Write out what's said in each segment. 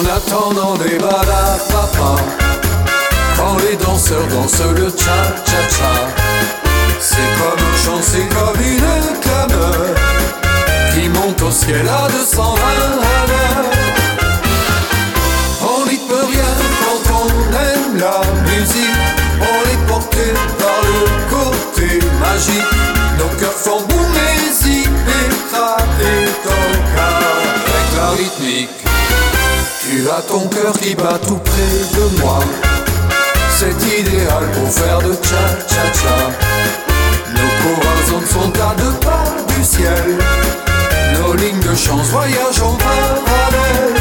En attendant les balades papa, quand les danseurs dansent le cha-cha-cha, c'est comme un chant, c'est comme une clameur qui monte au ciel à 220 à l'heure. On n'y peut rien quand on aime la musique, on est porté par le côté magique. Nos cœurs font boumer, zipper, taper, toca avec la rythmique. Tu as ton cœur qui bat tout près de moi, c'est idéal pour faire de cha-cha-cha. Nos corazones sont à 2 pas du ciel, nos lignes de chance voyagent en parallèle.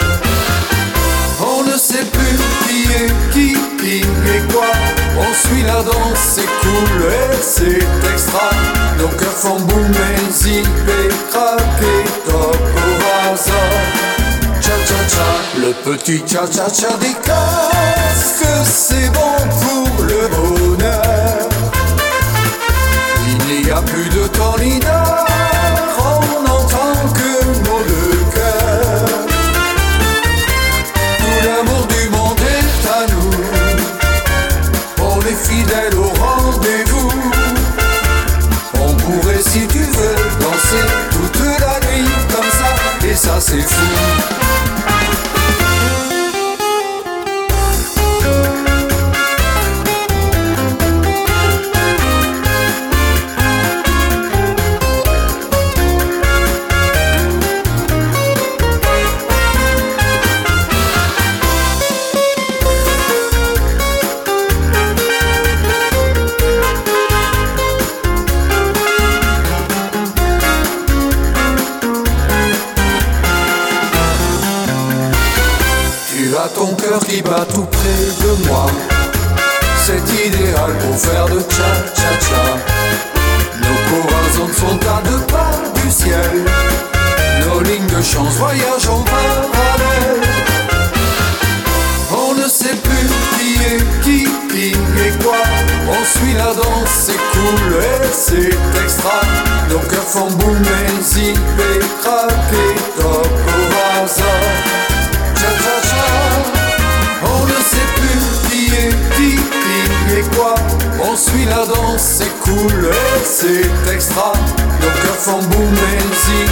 On ne sait plus qui est qui et quoi, on suit la danse, c'est cool et c'est extra. Nos cœurs font boomer, zipper, craquer, top au hasard. Cha-cha-cha, le petit cha-cha-cha des casques, c'est bon pour le bonheur. Il n'y a plus de temps ni d'heure, on n'entend que mots de cœur. Tout l'amour du monde est à nous, on est fidèles au rendez-vous. On pourrait, si tu veux, danser toute la nuit comme ça, et ça c'est fou. Ton cœur qui bat tout près de moi, c'est idéal pour faire de cha-cha-cha. Nos corazones sont à 2 pas du ciel, nos lignes de chance voyagent en parallèle. On ne sait plus qui est qui et quoi, on suit la danse, c'est cool et c'est extra. Nos cœurs font boomer, zipper, craquer, top au hasard. Cha-cha-cha, on ne sait plus qui est qui et quoi, on suit la danse, c'est cool et c'est extra. Nos cœurs font boomer,